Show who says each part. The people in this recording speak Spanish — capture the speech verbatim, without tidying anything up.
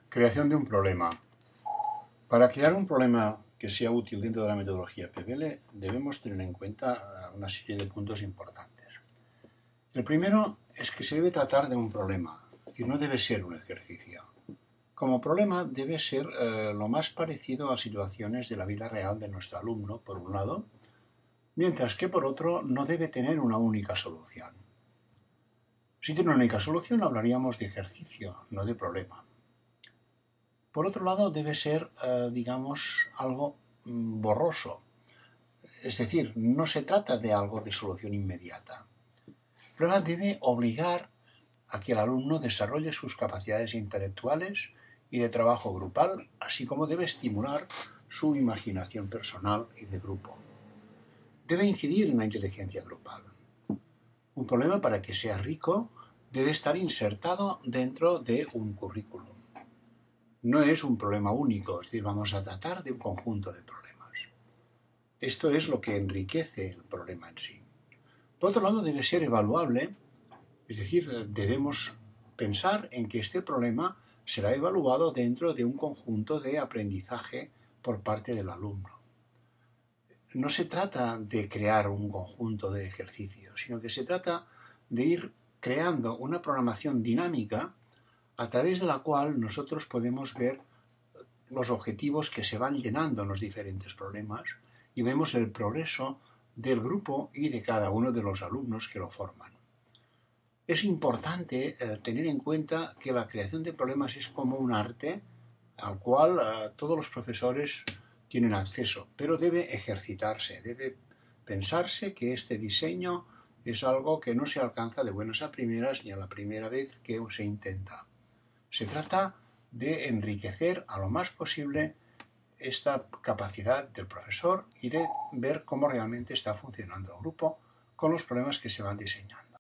Speaker 1: Creación de un problema. Para crear un problema que sea útil dentro de la metodología P B L, debemos tener en cuenta una serie de puntos importantes. El primero es que se debe tratar de un problema y no debe ser un ejercicio. Como problema debe ser eh, lo más parecido a situaciones de la vida real de nuestro alumno, por un lado, mientras que por otro no debe tener una única solución. Si tiene una única solución hablaríamos de ejercicio, no de problema. Por otro lado, debe ser, eh, digamos, algo mm, borroso. Es decir, no se trata de algo de solución inmediata. El problema debe obligar a que el alumno desarrolle sus capacidades intelectuales y de trabajo grupal, así como debe estimular su imaginación personal y de grupo. Debe incidir en la inteligencia grupal. Un problema, para que sea rico, debe estar insertado dentro de un currículum. No es un problema único, es decir, vamos a tratar de un conjunto de problemas. Esto es lo que enriquece el problema en sí. Por otro lado, debe ser evaluable, es decir, debemos pensar en que este problema será evaluado dentro de un conjunto de aprendizaje por parte del alumno. No se trata de crear un conjunto de ejercicios, sino que se trata de ir creando una programación dinámica a través de la cual nosotros podemos ver los objetivos que se van llenando en los diferentes problemas y vemos el progreso del grupo y de cada uno de los alumnos que lo forman. Es importante eh, tener en cuenta que la creación de problemas es como un arte al cual eh, todos los profesores tienen acceso, pero debe ejercitarse, debe pensarse que este diseño es algo que no se alcanza de buenas a primeras ni a la primera vez que se intenta. Se trata de enriquecer a lo más posible esta capacidad del profesor y de ver cómo realmente está funcionando el grupo con los problemas que se van diseñando.